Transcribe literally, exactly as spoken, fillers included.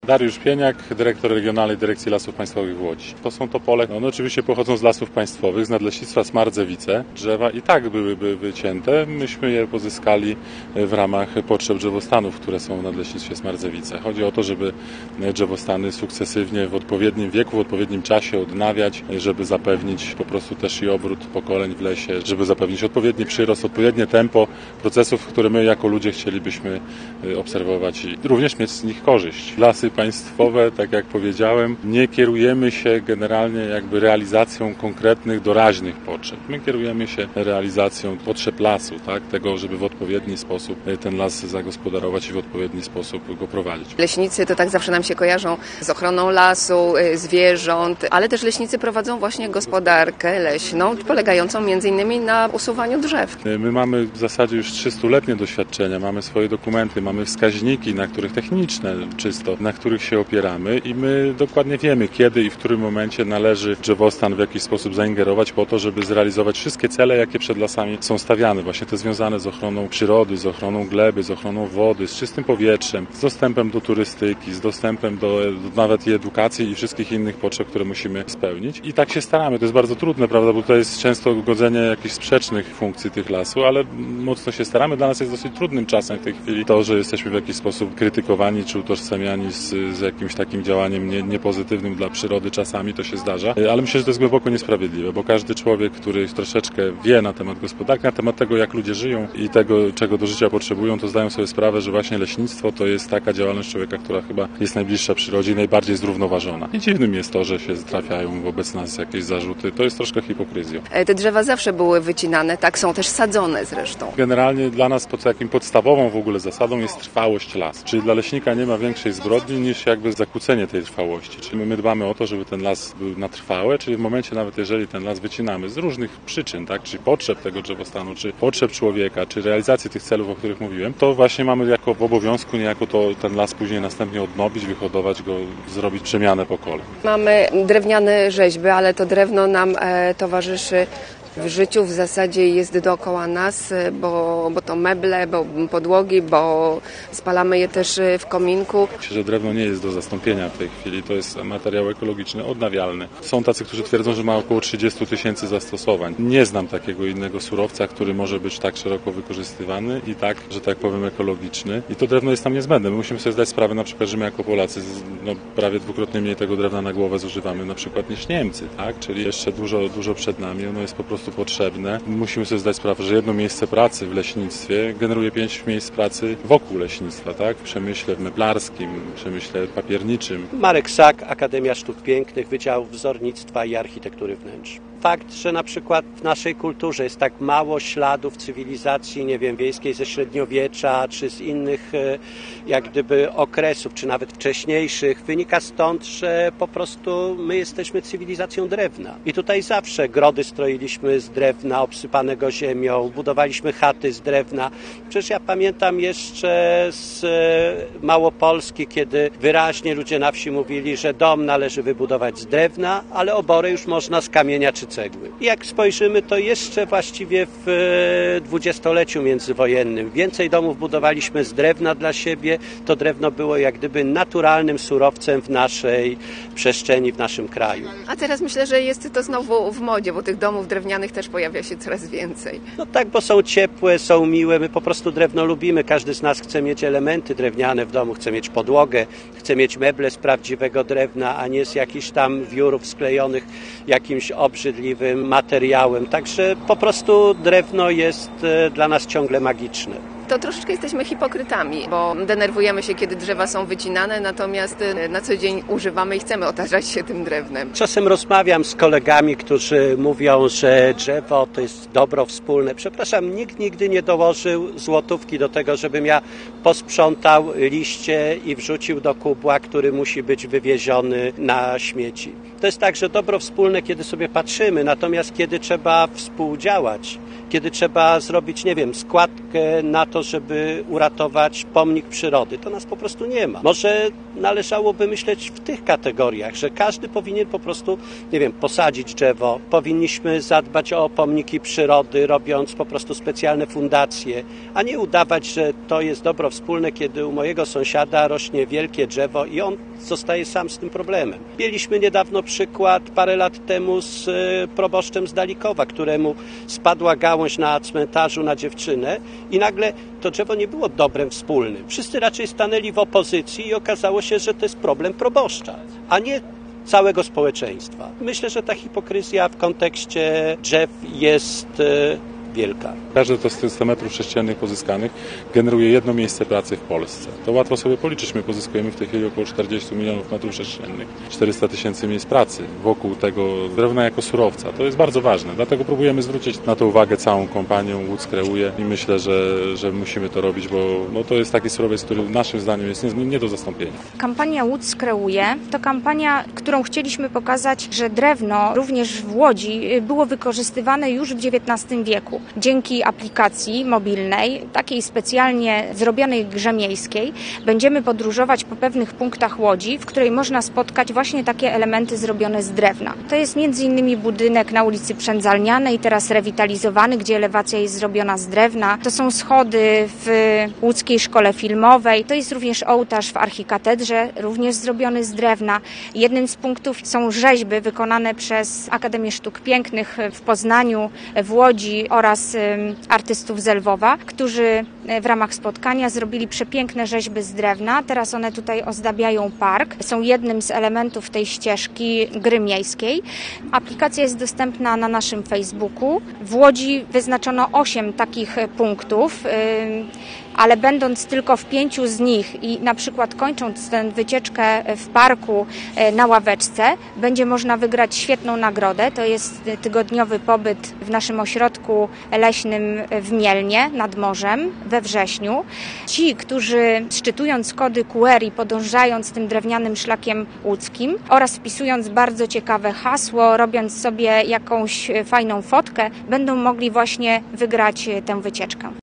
Dariusz Pieniak, dyrektor Regionalnej Dyrekcji Lasów Państwowych w Łodzi. To są topole, one oczywiście pochodzą z lasów państwowych, z Nadleśnictwa Smardzewice. Drzewa i tak byłyby wycięte, myśmy je pozyskali w ramach potrzeb drzewostanów, które są w Nadleśnictwie Smardzewice. Chodzi o to, żeby drzewostany sukcesywnie w odpowiednim wieku, w odpowiednim czasie odnawiać, żeby zapewnić po prostu też i obrót pokoleń w lesie, żeby zapewnić odpowiedni przyrost, odpowiednie tempo procesów, które my jako ludzie chcielibyśmy obserwować i również mieć z nich korzyść. Lasy państwowe, tak jak powiedziałem, nie kierujemy się generalnie jakby realizacją konkretnych, doraźnych potrzeb. My kierujemy się realizacją potrzeb lasu, tak? Tego, żeby w odpowiedni sposób ten las zagospodarować i w odpowiedni sposób go prowadzić. Leśnicy to tak zawsze nam się kojarzą z ochroną lasu, zwierząt, ale też leśnicy prowadzą właśnie gospodarkę leśną, polegającą między innymi na usuwaniu drzew. My mamy w zasadzie już trzystuletnie doświadczenia, mamy swoje dokumenty, mamy wskaźniki, na których techniczne czysto, na których się opieramy i my dokładnie wiemy, kiedy i w którym momencie należy drzewostan w jakiś sposób zaingerować po to, żeby zrealizować wszystkie cele, jakie przed lasami są stawiane. Właśnie te związane z ochroną przyrody, z ochroną gleby, z ochroną wody, z czystym powietrzem, z dostępem do turystyki, z dostępem do, do nawet i edukacji i wszystkich innych potrzeb, które musimy spełnić. I tak się staramy. To jest bardzo trudne, prawda, bo to jest często godzenie jakichś sprzecznych funkcji tych lasu, ale mocno się staramy. Dla nas jest dosyć trudnym czasem w tej chwili to, że jesteśmy w jakiś sposób krytykowani czy utożsamiani z, z jakimś takim działaniem nie, niepozytywnym dla przyrody. Czasami to się zdarza, ale myślę, że to jest głęboko niesprawiedliwe, bo każdy człowiek, który troszeczkę wie na temat gospodarki, na temat tego, jak ludzie żyją i tego, czego do życia potrzebują, to zdają sobie sprawę, że właśnie leśnictwo to jest taka działalność człowieka, która chyba jest najbliższa przyrodzie i najbardziej zrównoważona. I dziwnym jest to, że się trafiają wobec nas jakieś zarzuty. To jest troszkę hipokryzją. Te drzewa zawsze były wycinane, tak, są też sadzone zresztą. Generalnie dla nas pod takim podstawową w ogóle zasadą jest trwałość lasu. Czyli dla leśnika nie ma większej zbrodni niż jakby zakłócenie tej trwałości. Czyli my dbamy o to, żeby ten las był na trwałe, czyli w momencie nawet jeżeli ten las wycinamy z różnych przyczyn, tak, czy potrzeb tego drzewostanu, czy potrzeb człowieka, czy realizacji tych celów, o których mówiłem, to właśnie mamy jako w obowiązku niejako to ten las później następnie odnowić, wyhodować go, zrobić przemianę pokoleń. Mamy drewniane rzeźby, ale to drewno nam e, towarzyszy w życiu, w zasadzie jest dookoła nas, bo, bo to meble, bo podłogi, bo spalamy je też w kominku. Myślę, że drewno nie jest do zastąpienia w tej chwili. To jest materiał ekologiczny, odnawialny. Są tacy, którzy twierdzą, że ma około trzydzieści tysięcy zastosowań. Nie znam takiego innego surowca, który może być tak szeroko wykorzystywany i tak, że tak powiem, ekologiczny. I to drewno jest tam niezbędne. My musimy sobie zdać sprawę, na przykład, że my jako Polacy no, prawie dwukrotnie mniej tego drewna na głowę zużywamy na przykład niż Niemcy, tak? Czyli jeszcze dużo, dużo przed nami. Ono jest po prostu potrzebne. Musimy sobie zdać sprawę, że jedno miejsce pracy w leśnictwie generuje pięć miejsc pracy wokół leśnictwa, tak? W przemyśle meblarskim, w przemyśle papierniczym. Marek Sak, Akademia Sztuk Pięknych, Wydział Wzornictwa i Architektury Wnętrz. Fakt, że na przykład w naszej kulturze jest tak mało śladów cywilizacji, nie wiem, wiejskiej ze średniowiecza, czy z innych jak gdyby okresów, czy nawet wcześniejszych, wynika stąd, że po prostu my jesteśmy cywilizacją drewna. I tutaj zawsze grody stroiliśmy z drewna, obsypanego ziemią, budowaliśmy chaty z drewna. Przecież ja pamiętam jeszcze z Małopolski, kiedy wyraźnie ludzie na wsi mówili, że dom należy wybudować z drewna, ale oborę już można z kamienia czy cegły. I jak spojrzymy, to jeszcze właściwie w dwudziestoleciu międzywojennym więcej domów budowaliśmy z drewna dla siebie. To drewno było jak gdyby naturalnym surowcem w naszej przestrzeni, w naszym kraju. A teraz myślę, że jest to znowu w modzie, bo tych domów drewnianych też pojawia się coraz więcej. No tak, bo są ciepłe, są miłe, my po prostu drewno lubimy. Każdy z nas chce mieć elementy drewniane w domu, chce mieć podłogę, chce mieć meble z prawdziwego drewna, a nie z jakichś tam wiórów sklejonych jakimś obrzydliwym materiałem. Także po prostu drewno jest dla nas ciągle magiczne. To troszeczkę jesteśmy hipokrytami, bo denerwujemy się, kiedy drzewa są wycinane, natomiast na co dzień używamy i chcemy otaczać się tym drewnem. Czasem rozmawiam z kolegami, którzy mówią, że drzewo to jest dobro wspólne. Przepraszam, nikt nigdy nie dołożył złotówki do tego, żebym ja posprzątał liście i wrzucił do kubła, który musi być wywieziony na śmieci. To jest tak, że dobro wspólne, kiedy sobie patrzymy, natomiast kiedy trzeba współdziałać, kiedy trzeba zrobić, nie wiem, składkę na to, to, żeby uratować pomnik przyrody. To nas po prostu nie ma. Może należałoby myśleć w tych kategoriach, że każdy powinien po prostu, nie wiem, posadzić drzewo. Powinniśmy zadbać o pomniki przyrody, robiąc po prostu specjalne fundacje, a nie udawać, że to jest dobro wspólne, kiedy u mojego sąsiada rośnie wielkie drzewo i on zostaje sam z tym problemem. Mieliśmy niedawno przykład, parę lat temu z proboszczem z Dalikowa, któremu spadła gałąź na cmentarzu na dziewczynę i nagle to drzewo nie było dobrem wspólnym. Wszyscy raczej stanęli w opozycji i okazało się, że to jest problem proboszcza, a nie całego społeczeństwa. Myślę, że ta hipokryzja w kontekście drzew jest wielka. Każde to z tych stu metrów sześciennych pozyskanych generuje jedno miejsce pracy w Polsce. To łatwo sobie policzyć. My pozyskujemy w tej chwili około czterdzieści milionów metrów sześciennych. czterysta tysięcy miejsc pracy wokół tego drewna jako surowca. To jest bardzo ważne. Dlatego próbujemy zwrócić na to uwagę całą kompanią Łódź kreuje i myślę, że, że musimy to robić, bo, bo to jest taki surowiec, który naszym zdaniem jest nie, nie do zastąpienia. Kampania Łódź kreuje to kampania, którą chcieliśmy pokazać, że drewno również w Łodzi było wykorzystywane już w dziewiętnastym wieku. Dzięki aplikacji mobilnej, takiej specjalnie zrobionej w Grze Miejskiej, będziemy podróżować po pewnych punktach Łodzi, w której można spotkać właśnie takie elementy zrobione z drewna. To jest między innymi budynek na ulicy Przędzalnianej, teraz rewitalizowany, gdzie elewacja jest zrobiona z drewna. To są schody w Łódzkiej Szkole Filmowej. To jest również ołtarz w Archikatedrze, również zrobiony z drewna. Jednym z punktów są rzeźby wykonane przez Akademię Sztuk Pięknych w Poznaniu, w Łodzi oraz artystów z Lwowa, którzy w ramach spotkania zrobili przepiękne rzeźby z drewna. Teraz one tutaj ozdabiają park. Są jednym z elementów tej ścieżki Gry Miejskiej. Aplikacja jest dostępna na naszym Facebooku. W Łodzi wyznaczono osiem takich punktów, ale będąc tylko w pięciu z nich i na przykład kończąc tę wycieczkę w parku na ławeczce, będzie można wygrać świetną nagrodę. To jest tygodniowy pobyt w naszym ośrodku leśnym w Mielnie nad morzem we wrześniu. Ci, którzy szczytując kody Q R i podążając tym drewnianym szlakiem łódzkim oraz wpisując bardzo ciekawe hasło, robiąc sobie jakąś fajną fotkę, będą mogli właśnie wygrać tę wycieczkę.